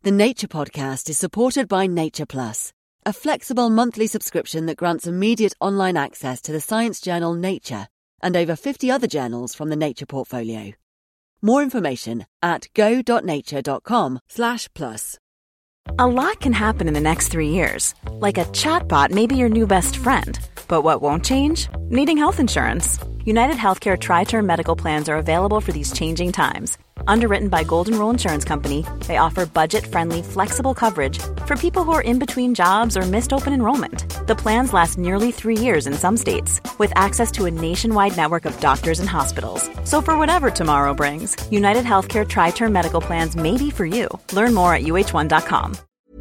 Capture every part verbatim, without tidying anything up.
The Nature Podcast is supported by Nature Plus, a flexible monthly subscription that grants immediate online access to the science journal Nature and over fifty other journals from the Nature portfolio. More information at go.nature.com slash plus. A lot can happen in the next three years. Like a chatbot may be your new best friend. But what won't change? Needing health insurance. United Healthcare Tri-Term Medical Plans are available for these changing times. Underwritten by Golden Rule Insurance Company, they offer budget-friendly, flexible coverage for people who are in between jobs or missed open enrollment. The plans last nearly three years in some states, with access to a nationwide network of doctors and hospitals. So for whatever tomorrow brings, United Healthcare Tri-Term Medical Plans may be for you. Learn more at U H one dot com.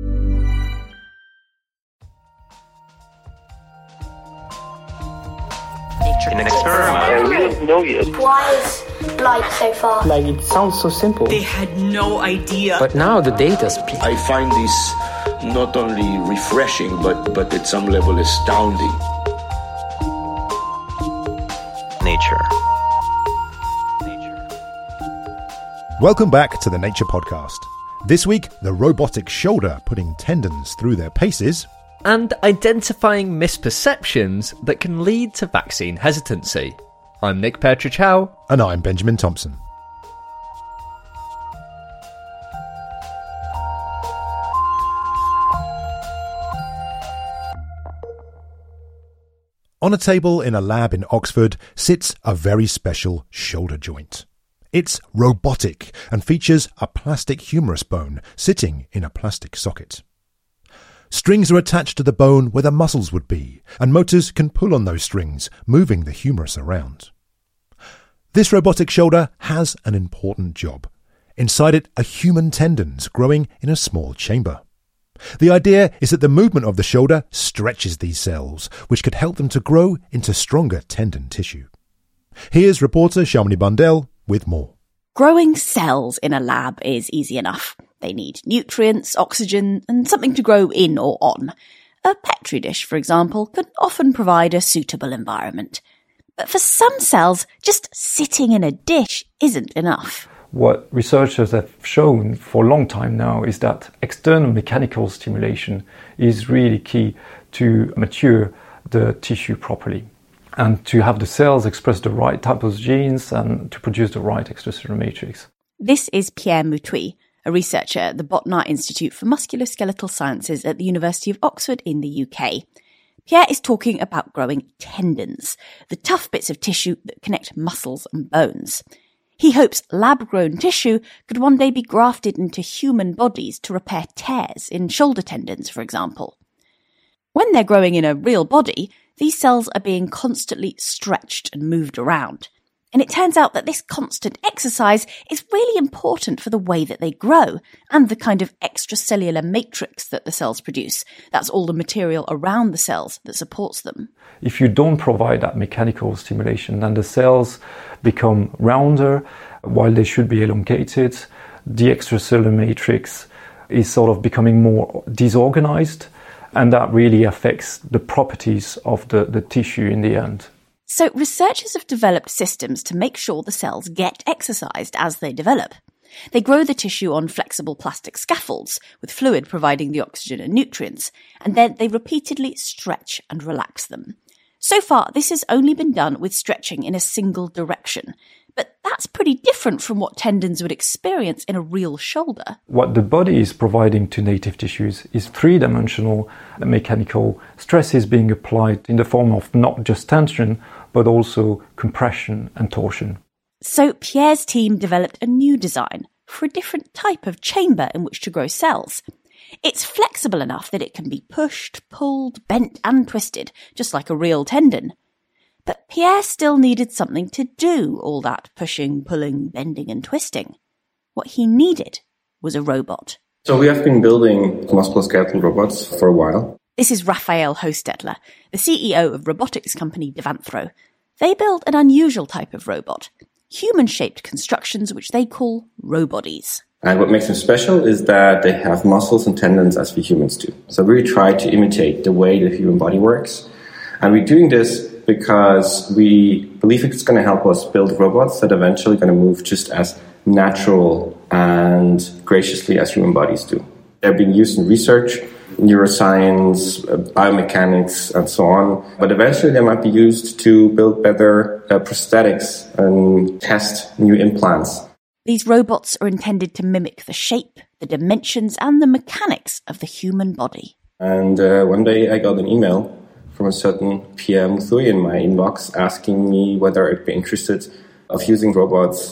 In an experiment. Yeah, we don't know yet. Why is light so far? Like, it sounds so simple. They had no idea. But now the data speaks. I find this not only refreshing, but, but at some level astounding. Nature. Welcome back to the Nature Podcast. This week, the robotic shoulder putting tendons through their paces, and identifying misperceptions that can lead to vaccine hesitancy. I'm Nick Petrichow. And I'm Benjamin Thompson. On a table in a lab in Oxford sits a very special shoulder joint. It's robotic and features a plastic humerus bone sitting in a plastic socket. Strings are attached to the bone where the muscles would be, and motors can pull on those strings, moving the humerus around. This robotic shoulder has an important job. Inside it are human tendons growing in a small chamber. The idea is that the movement of the shoulder stretches these cells, which could help them to grow into stronger tendon tissue. Here's reporter Shamini Bundell with more. Growing cells in a lab is easy enough. They need nutrients, oxygen, and something to grow in or on. A petri dish, for example, can often provide a suitable environment. But for some cells, just sitting in a dish isn't enough. What researchers have shown for a long time now is that external mechanical stimulation is really key to mature the tissue properly and to have the cells express the right type of genes and to produce the right extracellular matrix. This is Pierre Moutuis, a researcher at the Botnar Institute for Musculoskeletal Sciences at the University of Oxford in the U K. Pierre is talking about growing tendons, the tough bits of tissue that connect muscles and bones. He hopes lab-grown tissue could one day be grafted into human bodies to repair tears in shoulder tendons, for example. When they're growing in a real body, these cells are being constantly stretched and moved around. And it turns out that this constant exercise is really important for the way that they grow and the kind of extracellular matrix that the cells produce. That's all the material around the cells that supports them. If you don't provide that mechanical stimulation, then the cells become rounder while they should be elongated. The extracellular matrix is sort of becoming more disorganized, and that really affects the properties of the, the tissue in the end. So researchers have developed systems to make sure the cells get exercised as they develop. They grow the tissue on flexible plastic scaffolds, with fluid providing the oxygen and nutrients, and then they repeatedly stretch and relax them. So far, this has only been done with stretching in a single direction, but that's pretty different from what tendons would experience in a real shoulder. What the body is providing to native tissues is three-dimensional mechanical stresses being applied in the form of not just tension, but also compression and torsion. So Pierre's team developed a new design for a different type of chamber in which to grow cells. It's flexible enough that it can be pushed, pulled, bent and twisted, just like a real tendon. But Pierre still needed something to do all that pushing, pulling, bending and twisting. What he needed was a robot. So we have been building musculoskeletal robots for a while. This is Raphael Hostetler, the C E O of robotics company Devanthro. They build an unusual type of robot, human-shaped constructions which they call robodies. And what makes them special is that they have muscles and tendons as we humans do. So we try to imitate the way the human body works. And we're doing this because we believe it's going to help us build robots that are eventually going to move just as natural and graciously as human bodies do. They're being used in research, neuroscience, uh, biomechanics, and so on. But eventually they might be used to build better uh, prosthetics and test new implants. These robots are intended to mimic the shape, the dimensions, and the mechanics of the human body. And uh, one day I got an email from a certain Pierre Moutouy in my inbox asking me whether I'd be interested of using robots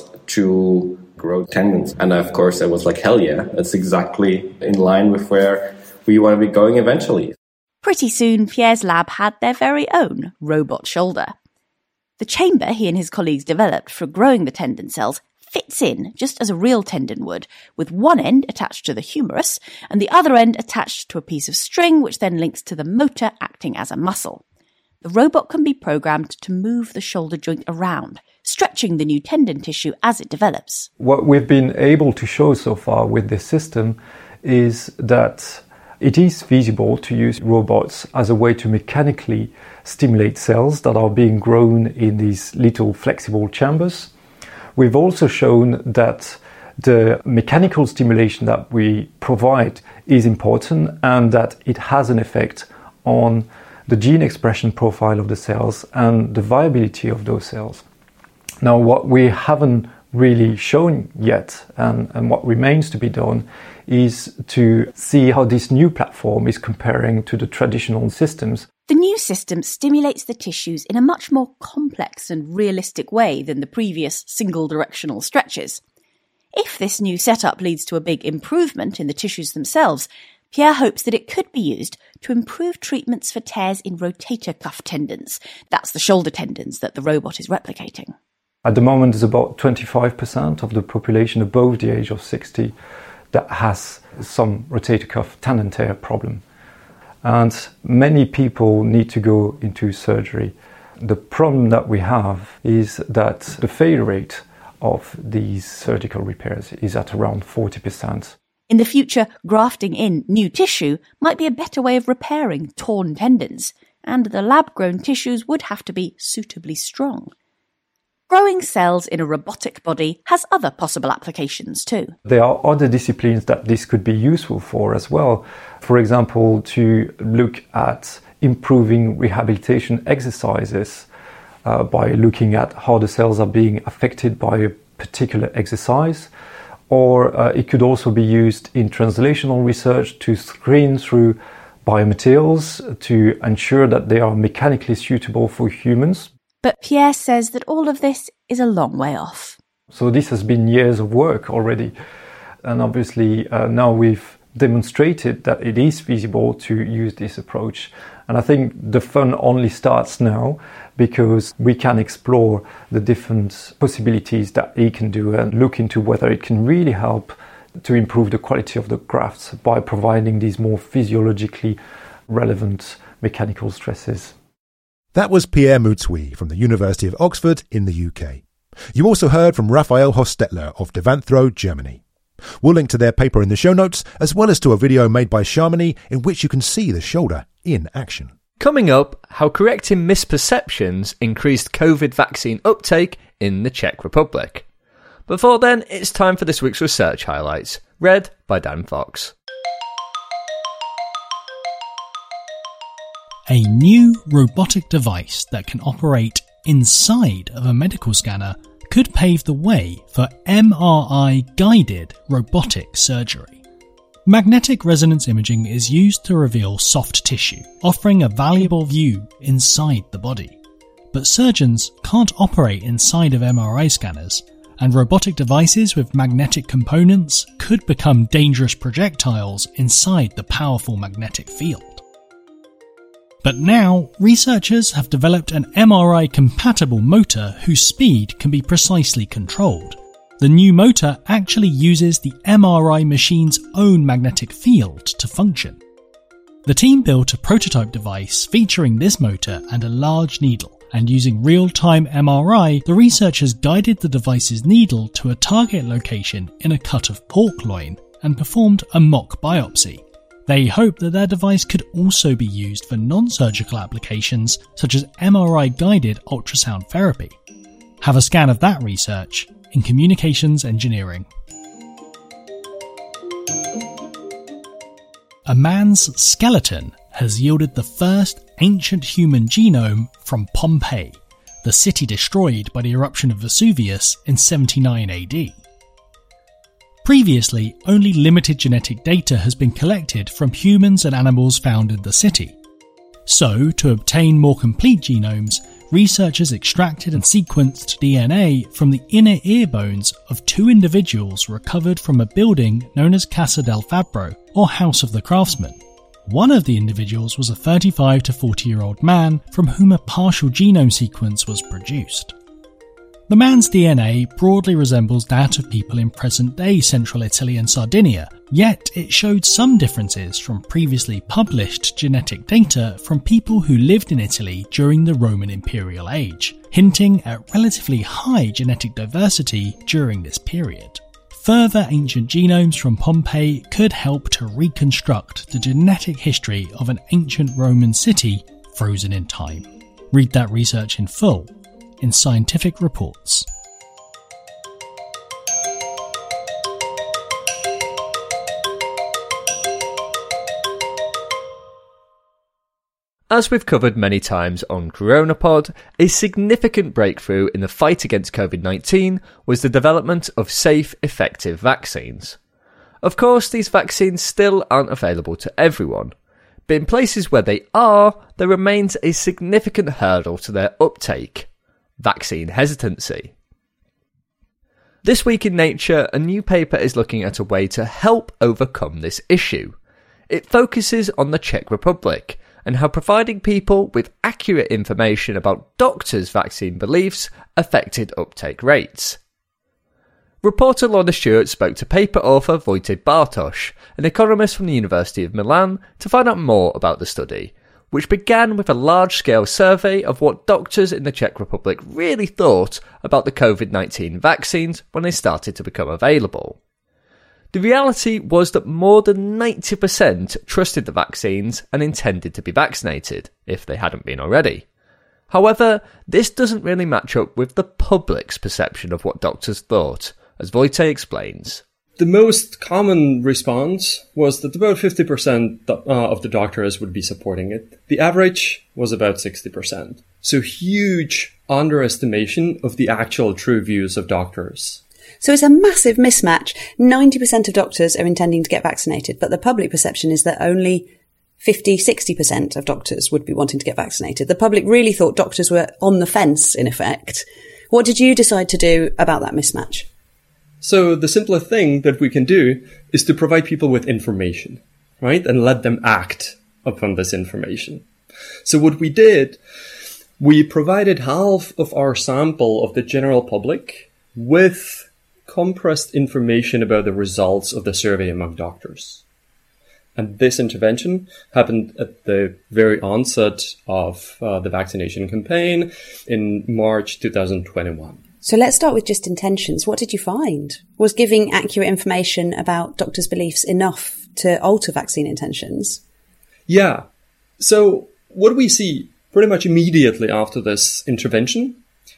to grow tendons. And of course I was like, hell yeah, that's exactly in line with where we want to be going eventually. Pretty soon, Pierre's lab had their very own robot shoulder. The chamber he and his colleagues developed for growing the tendon cells fits in just as a real tendon would, with one end attached to the humerus and the other end attached to a piece of string which then links to the motor acting as a muscle. The robot can be programmed to move the shoulder joint around, stretching the new tendon tissue as it develops. What we've been able to show so far with this system is that it is feasible to use robots as a way to mechanically stimulate cells that are being grown in these little flexible chambers. We've also shown that the mechanical stimulation that we provide is important and that it has an effect on the gene expression profile of the cells and the viability of those cells. Now, what we haven't really shown yet and, and what remains to be done is to see how this new platform is comparing to the traditional systems. The new system stimulates the tissues in a much more complex and realistic way than the previous single-directional stretches. If this new setup leads to a big improvement in the tissues themselves, Pierre hopes that it could be used to improve treatments for tears in rotator cuff tendons. That's the shoulder tendons that the robot is replicating. At the moment, there's about twenty-five percent of the population above the age of sixty that has some rotator cuff tendon tear problem. And many people need to go into surgery. The problem that we have is that the failure rate of these surgical repairs is at around forty percent. In the future, grafting in new tissue might be a better way of repairing torn tendons, and the lab-grown tissues would have to be suitably strong. Growing cells in a robotic body has other possible applications too. There are other disciplines that this could be useful for as well. For example, to look at improving rehabilitation exercises uh, by looking at how the cells are being affected by a particular exercise. Or uh, it could also be used in translational research to screen through biomaterials to ensure that they are mechanically suitable for humans. But Pierre says that all of this is a long way off. So this has been years of work already. And obviously uh, now we've demonstrated that it is feasible to use this approach. And I think the fun only starts now because we can explore the different possibilities that it can do and look into whether it can really help to improve the quality of the grafts by providing these more physiologically relevant mechanical stresses. That was Pierre Moutouy from the University of Oxford in the U K. You also heard from Raphael Hostetler of Devanthro, Germany. We'll link to their paper in the show notes, as well as to a video made by Shamini in which you can see the shoulder in action. Coming up, how correcting misperceptions increased COVID vaccine uptake in the Czech Republic. Before then, it's time for this week's research highlights, read by Dan Fox. A new robotic device that can operate inside of a medical scanner could pave the way for M R I-guided robotic surgery. Magnetic resonance imaging is used to reveal soft tissue, offering a valuable view inside the body. But surgeons can't operate inside of M R I scanners, and robotic devices with magnetic components could become dangerous projectiles inside the powerful magnetic field. But now, researchers have developed an M R I-compatible motor whose speed can be precisely controlled. The new motor actually uses the M R I machine's own magnetic field to function. The team built a prototype device featuring this motor and a large needle, and using real-time M R I, the researchers guided the device's needle to a target location in a cut of pork loin and performed a mock biopsy. They hope that their device could also be used for non-surgical applications such as M R I-guided ultrasound therapy. Have a scan of that research in Communications Engineering. a man's skeleton has yielded the first ancient human genome from Pompeii, the city destroyed by the eruption of Vesuvius in seventy-nine A D. Previously, only limited genetic data has been collected from humans and animals found in the city. So, to obtain more complete genomes, researchers extracted and sequenced D N A from the inner ear bones of two individuals recovered from a building known as Casa del Fabbro, or House of the Craftsman. One of the individuals was a thirty-five to forty year old man from whom a partial genome sequence was produced. The man's D N A broadly resembles that of people in present-day central Italy and Sardinia, yet it showed some differences from previously published genetic data from people who lived in Italy during the Roman imperial age, hinting at relatively high genetic diversity during this period. Further ancient genomes from Pompeii could help to reconstruct the genetic history of an ancient Roman city frozen in time. Read that research in full in Scientific Reports. As we've covered many times on CoronaPod, a significant breakthrough in the fight against covid nineteen was the development of safe, effective vaccines. Of course, these vaccines still aren't available to everyone, but in places where they are, there remains a significant hurdle to their uptake: vaccine hesitancy. This week in Nature, a new paper is looking at a way to help overcome this issue. It focuses on the Czech Republic and how providing people with accurate information about doctors' vaccine beliefs affected uptake rates. Reporter Lorna Stewart spoke to paper author Wojciech Bartosz, an economist from the University of Milan, to find out more about the study, which began with a large-scale survey of what doctors in the Czech Republic really thought about the covid nineteen vaccines when they started to become available. The reality was that more than ninety percent trusted the vaccines and intended to be vaccinated, if they hadn't been already. However, this doesn't really match up with the public's perception of what doctors thought, as Wojciech explains. The most common response was that about fifty percent of the doctors would be supporting it. The average was about sixty percent. So huge underestimation of the actual true views of doctors. So it's a massive mismatch. ninety percent of doctors are intending to get vaccinated, but the public perception is that only fifty, sixty percent of doctors would be wanting to get vaccinated. The public really thought doctors were on the fence, in effect. What did you decide to do about that mismatch? So the simpler thing that we can do is to provide people with information, right? And let them act upon this information. So what we did, we provided half of our sample of the general public with compressed information about the results of the survey among doctors. And this intervention happened at the very onset of uh, the vaccination campaign in March twenty twenty-one. So let's start with just intentions. What did you find? Was giving accurate information about doctors' beliefs enough to alter vaccine intentions? Yeah. So what we see pretty much immediately after this intervention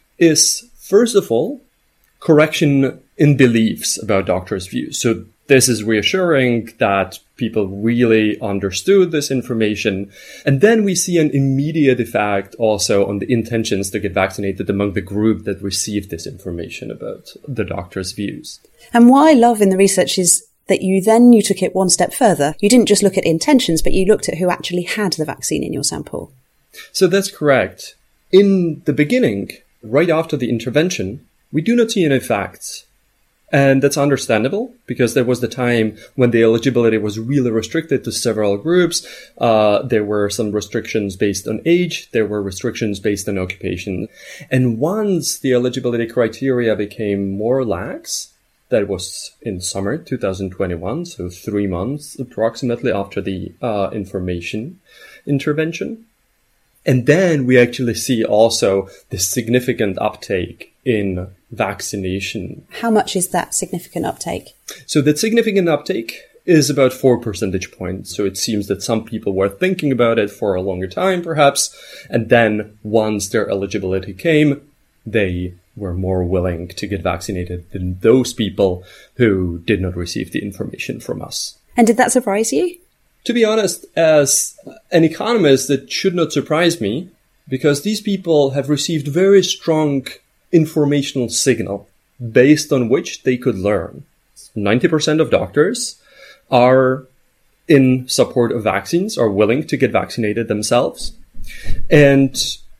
is, first of all, correction in beliefs about doctors' views. So this is reassuring that people really understood this information. And then we see an immediate effect also on the intentions to get vaccinated among the group that received this information about the doctor's views. And what I love in the research is that you then you took it one step further. You didn't just look at intentions, but you looked at who actually had the vaccine in your sample. So that's correct. In the beginning, right after the intervention, we do not see any effects. And that's understandable because there was the time when the eligibility was really restricted to several groups. Uh, there were some restrictions based on age. There were restrictions based on occupation. And once the eligibility criteria became more lax, that was in summer twenty twenty-one, so three months approximately after the uh, information intervention. And then we actually see also the significant uptake in vaccination. How much is that significant uptake? So that significant uptake is about four percentage points. So it seems that some people were thinking about it for a longer time, perhaps. And then once their eligibility came, they were more willing to get vaccinated than those people who did not receive the information from us. And did that surprise you? To be honest, as an economist, it should not surprise me, because these people have received very strong informational signal based on which they could learn. ninety percent of doctors are in support of vaccines, are willing to get vaccinated themselves. And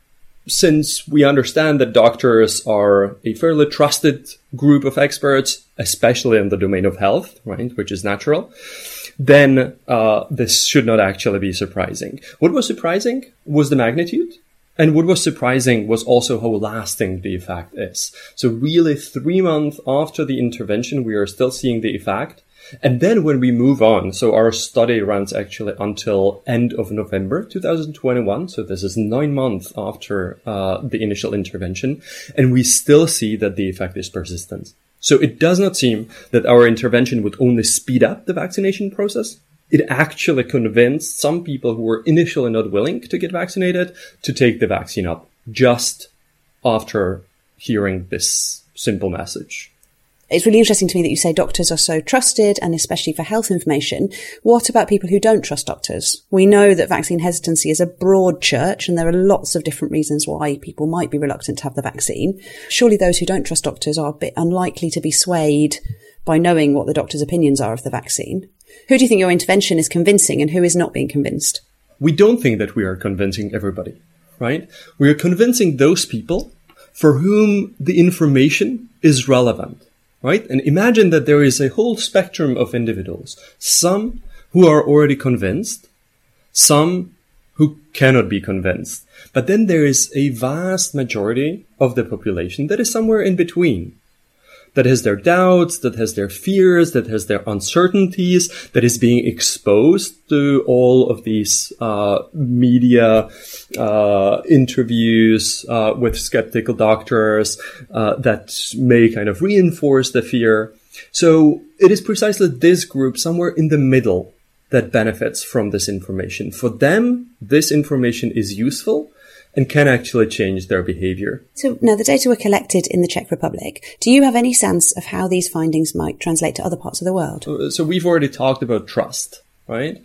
since we understand that doctors are a fairly trusted group of experts, especially in the domain of health, right, which is natural, then uh, this should not actually be surprising. What was surprising was the magnitude. And what was surprising was also how lasting the effect is. So really, three months after the intervention, we are still seeing the effect. And then when we move on, so our study runs actually until end of November two thousand twenty-one. So this is nine months after uh, the initial intervention. And we still see that the effect is persistent. So it does not seem that our intervention would only speed up the vaccination process. It actually convinced some people who were initially not willing to get vaccinated to take the vaccine up just after hearing this simple message. It's really interesting to me that you say doctors are so trusted, and especially for health information. What about people who don't trust doctors? We know that vaccine hesitancy is a broad church, and there are lots of different reasons why people might be reluctant to have the vaccine. Surely those who don't trust doctors are a bit unlikely to be swayed by knowing what the doctor's opinions are of the vaccine. Who do you think your intervention is convincing, and who is not being convinced? We don't think that we are convincing everybody, right? We are convincing those people for whom the information is relevant. Right? And imagine that there is a whole spectrum of individuals. Some who are already convinced, some who cannot be convinced. But then there is a vast majority of the population that is somewhere in between. That has their doubts, that has their fears, that has their uncertainties, that is being exposed to all of these uh media uh interviews uh with skeptical doctors uh that may kind of reinforce the fear. So it is precisely this group somewhere in the middle that benefits from this information. For them, this information is useful and can actually change their behavior. So now the data were collected in the Czech Republic. Do you have any sense of how these findings might translate to other parts of the world? So we've already talked about trust, right?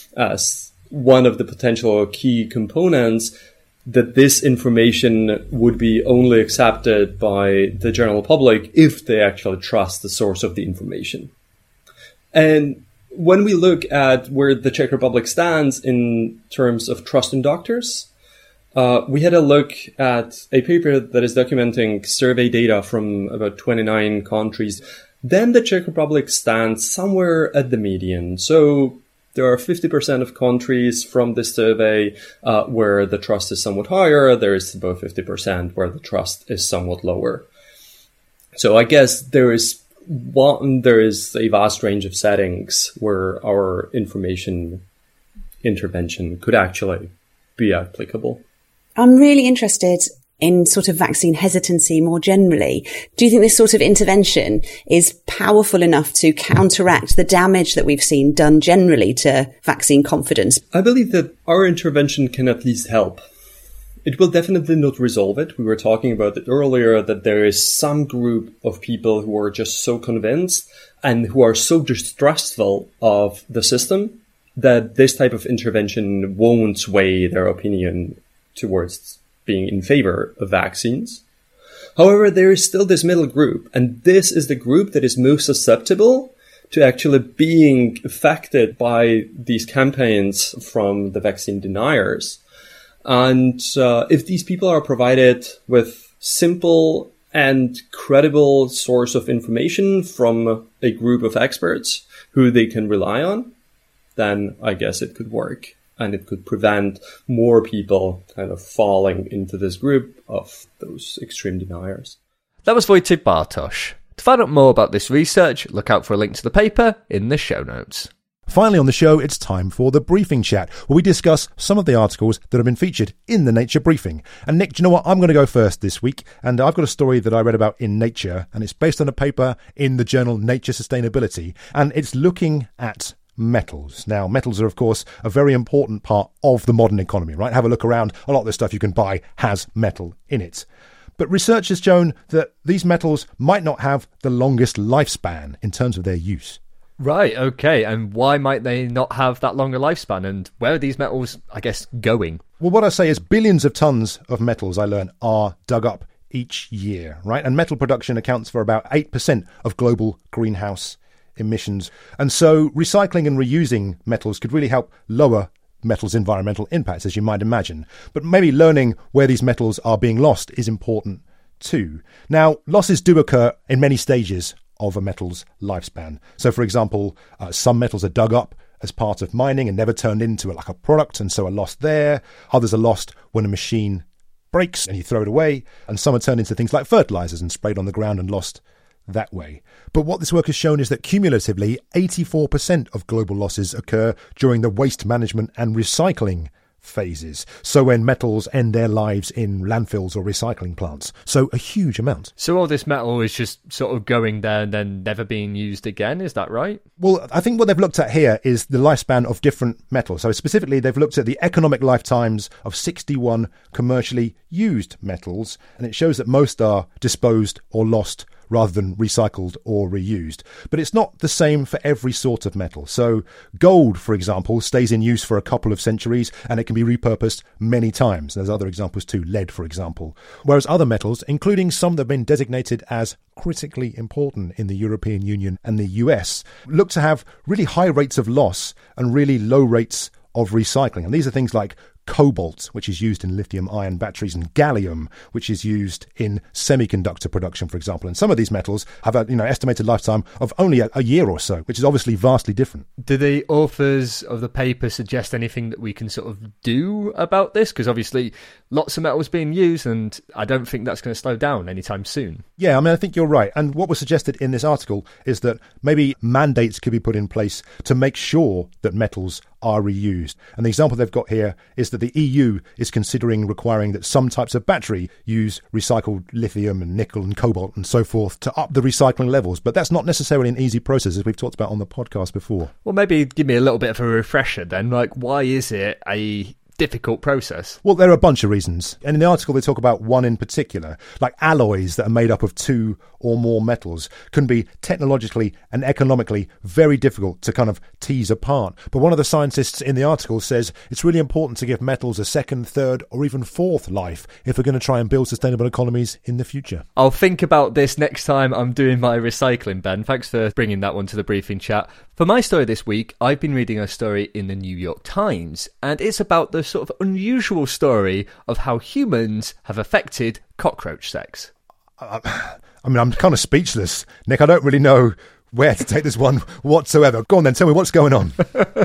As one of the potential key components, that this information would be only accepted by the general public if they actually trust the source of the information. And when we look at where the Czech Republic stands in terms of trust in doctors, Uh, we had a look at a paper that is documenting survey data from about twenty-nine countries. Then the Czech Republic stands somewhere at the median. So there are fifty percent of countries from this survey uh, where the trust is somewhat higher. There is about fifty percent where the trust is somewhat lower. So I guess there is one, there is a vast range of settings where our information intervention could actually be applicable. I'm really interested in sort of vaccine hesitancy more generally. Do you think this sort of intervention is powerful enough to counteract the damage that we've seen done generally to vaccine confidence? I believe that our intervention can at least help. It will definitely not resolve it. We were talking about it earlier, that there is some group of people who are just so convinced and who are so distrustful of the system that this type of intervention won't sway their opinion towards being in favor of vaccines. However, there is still this middle group, and this is the group that is most susceptible to actually being affected by these campaigns from the vaccine deniers. And uh, if these people are provided with simple and credible source of information from a group of experts who they can rely on, then I guess it could work. And it could prevent more people kind of falling into this group of those extreme deniers. That was Wojciech Bartosz. To find out more about this research, look out for a link to the paper in the show notes. Finally on the show, it's time for the Briefing Chat, where we discuss some of the articles that have been featured in the Nature Briefing. And Nick, do you know what? I'm going to go first this week. And I've got a story that I read about in Nature, and it's based on a paper in the journal Nature Sustainability. And it's looking at metals. Now, metals are, of course, a very important part of the modern economy, right? Have a look around. A lot of the stuff you can buy has metal in it. But research has shown that these metals might not have the longest lifespan in terms of their use. Right, okay. And why might they not have that longer lifespan? And where are these metals, I guess, going? Well, what I say is billions of tons of metals, I learn, are dug up each year, right? And metal production accounts for about eight percent of global greenhouse emissions. And so recycling and reusing metals could really help lower metals' environmental impacts, as you might imagine. But maybe learning where these metals are being lost is important too. Now, losses do occur in many stages of a metal's lifespan. So, for example, uh, some metals are dug up as part of mining and never turned into a, like a product, and so are lost there. Others are lost when a machine breaks and you throw it away. And some are turned into things like fertilizers and sprayed on the ground and lost that way. But what this work has shown is that cumulatively, eighty-four percent of global losses occur during the waste management and recycling phases. So when metals end their lives in landfills or recycling plants. So a huge amount. So all this metal is just sort of going there and then never being used again, is that right? Well, I think what they've looked at here is the lifespan of different metals. So specifically, they've looked at the economic lifetimes of sixty-one commercially used metals, and it shows that most are disposed or lost rather than recycled or reused. But it's not the same for every sort of metal. So gold, for example, stays in use for a couple of centuries and it can be repurposed many times. There's other examples too, lead, for example. Whereas other metals, including some that have been designated as critically important in the European Union and the U S, look to have really high rates of loss and really low rates of recycling. And these are things like cobalt, which is used in lithium-ion batteries, and gallium, which is used in semiconductor production, for example. And some of these metals have a you know estimated lifetime of only a, a year or so, which is obviously vastly different. Do the authors of the paper suggest anything that we can sort of do about this? Because obviously lots of metals being used, and I don't think that's going to slow down anytime soon. Yeah, I mean, I think you're right. And what was suggested in this article is that maybe mandates could be put in place to make sure that metals are reused. And the example they've got here is that the E U is considering requiring that some types of battery use recycled lithium and nickel and cobalt and so forth to up the recycling levels. But that's not necessarily an easy process, as we've talked about on the podcast before. Well, maybe give me a little bit of a refresher then. Like, why is it a difficult process? Well, there are a bunch of reasons. And in the article, they talk about one in particular, like alloys that are made up of two or more metals can be technologically and economically very difficult to kind of tease apart. But one of the scientists in the article says it's really important to give metals a second, third, or even fourth life if we're going to try and build sustainable economies in the future. I'll think about this next time I'm doing my recycling, Ben. Thanks for bringing that one to the briefing chat. For my story this week, I've been reading a story in the New York Times, and it's about the sort of unusual story of how humans have affected cockroach sex. Uh, I mean, I'm kind of speechless, Nick. I don't really know where to take this one whatsoever. Go on then, tell me what's going on.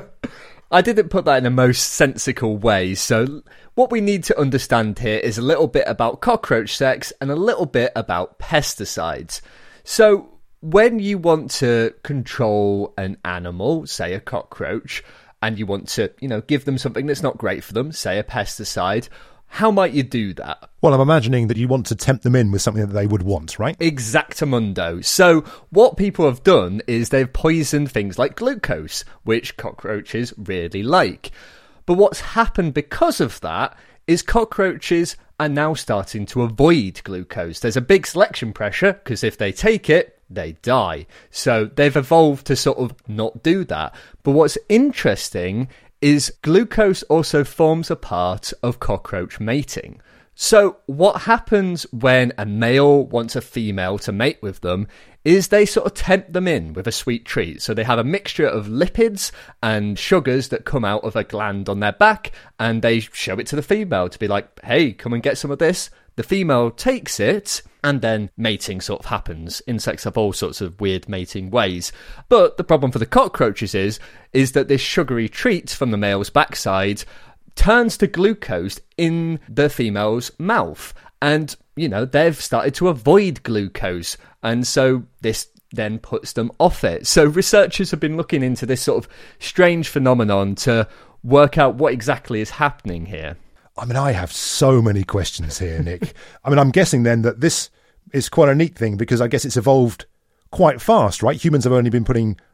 I didn't put that in a most sensical way, so what we need to understand here is a little bit about cockroach sex and a little bit about pesticides. So when you want to control an animal, say a cockroach, and you want to, you know, give them something that's not great for them, say a pesticide, how might you do that? Well, I'm imagining that you want to tempt them in with something that they would want, right? Exactamundo. So what people have done is they've poisoned things like glucose, which cockroaches really like. But what's happened because of that is cockroaches are now starting to avoid glucose. There's a big selection pressure because if they take it, they die. So they've evolved to sort of not do that. But what's interesting is glucose also forms a part of cockroach mating. So what happens when a male wants a female to mate with them is they sort of tempt them in with a sweet treat. So they have a mixture of lipids and sugars that come out of a gland on their back, and they show it to the female to be like, hey, come and get some of this. The female takes it, and then mating sort of happens. Insects have all sorts of weird mating ways. But the problem for the cockroaches is, is that this sugary treat from the male's backside turns to glucose in the female's mouth. And, you know, they've started to avoid glucose. And so this then puts them off it. So researchers have been looking into this sort of strange phenomenon to work out what exactly is happening here. I mean, I have so many questions here, Nick. I mean, I'm guessing then that this is quite a neat thing because I guess it's evolved quite fast, right? Humans have only been putting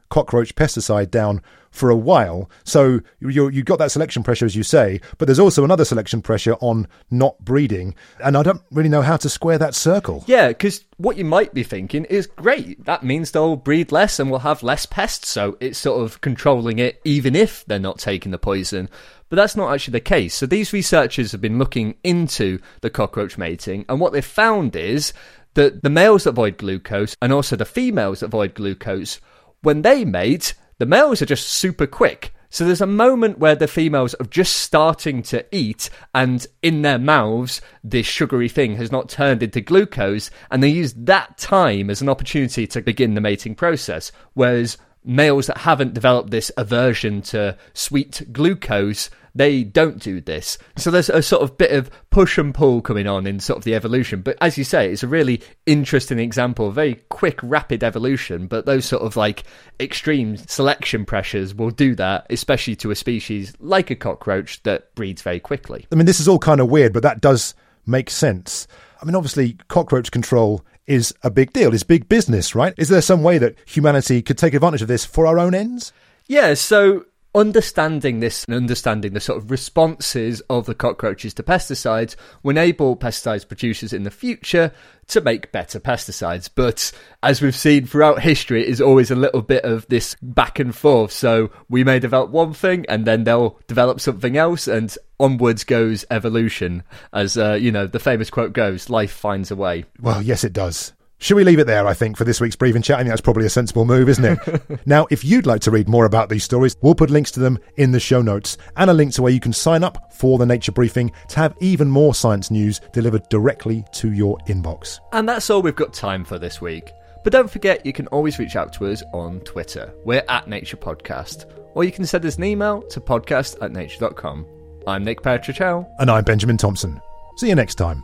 cockroach pesticide down for a while. So you you got that selection pressure, as you say, but there's also another selection pressure on not breeding. And I don't really know how to square that circle. Yeah, because what you might be thinking is, great, that means they'll breed less and we'll have less pests. So it's sort of controlling it even if they're not taking the poison. But that's not actually the case. So these researchers have been looking into the cockroach mating, and what they've found is that the males that avoid glucose and also the females that avoid glucose, when they mate, the males are just super quick. So there's a moment where the females are just starting to eat, and in their mouths, this sugary thing has not turned into glucose, and they use that time as an opportunity to begin the mating process. Whereas males that haven't developed this aversion to sweet glucose, they don't do this. So there's a sort of bit of push and pull coming on in sort of the evolution. But as you say, it's a really interesting example of very quick, rapid evolution. But those sort of like extreme selection pressures will do that, especially to a species like a cockroach that breeds very quickly. I mean, this is all kind of weird, but that does make sense. I mean, obviously, cockroach control is a big deal. It's big business, right? Is there some way that humanity could take advantage of this for our own ends? Yeah, so understanding this and understanding the sort of responses of the cockroaches to pesticides will enable pesticides producers in the future to make better pesticides. But as we've seen throughout history, it is always a little bit of this back and forth. So we may develop one thing and then they'll develop something else, and onwards goes evolution. As, uh, you know, the famous quote goes, life finds a way. Well, yes, it does. Should we leave it there, I think, for this week's Briefing Chat? I think that's probably a sensible move, isn't it? Now, if you'd like to read more about these stories, we'll put links to them in the show notes and a link to where you can sign up for the Nature Briefing to have even more science news delivered directly to your inbox. And that's all we've got time for this week. But don't forget, you can always reach out to us on Twitter. We're at Nature Podcast. Or you can send us an email to podcast at nature dot com. I'm Nick Petrichel. And I'm Benjamin Thompson. See you next time.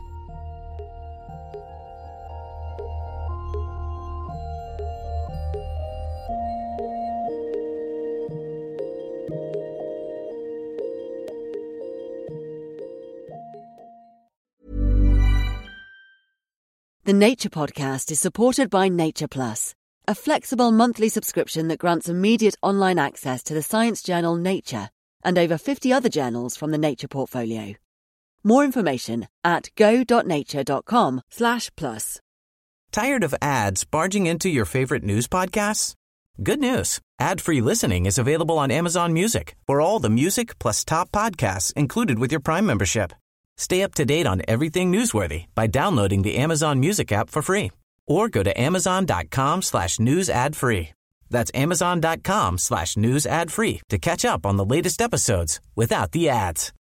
The Nature Podcast is supported by Nature Plus, a flexible monthly subscription that grants immediate online access to the science journal Nature and over fifty other journals from the Nature portfolio. More information at go.nature.com slash plus. Tired of ads barging into your favorite news podcasts? Good news. Ad-free listening is available on Amazon Music for all the music plus top podcasts included with your Prime membership. Stay up to date on everything newsworthy by downloading the Amazon Music app for free or go to amazon.com slash news ad free. That's amazon.com slash news ad free to catch up on the latest episodes without the ads.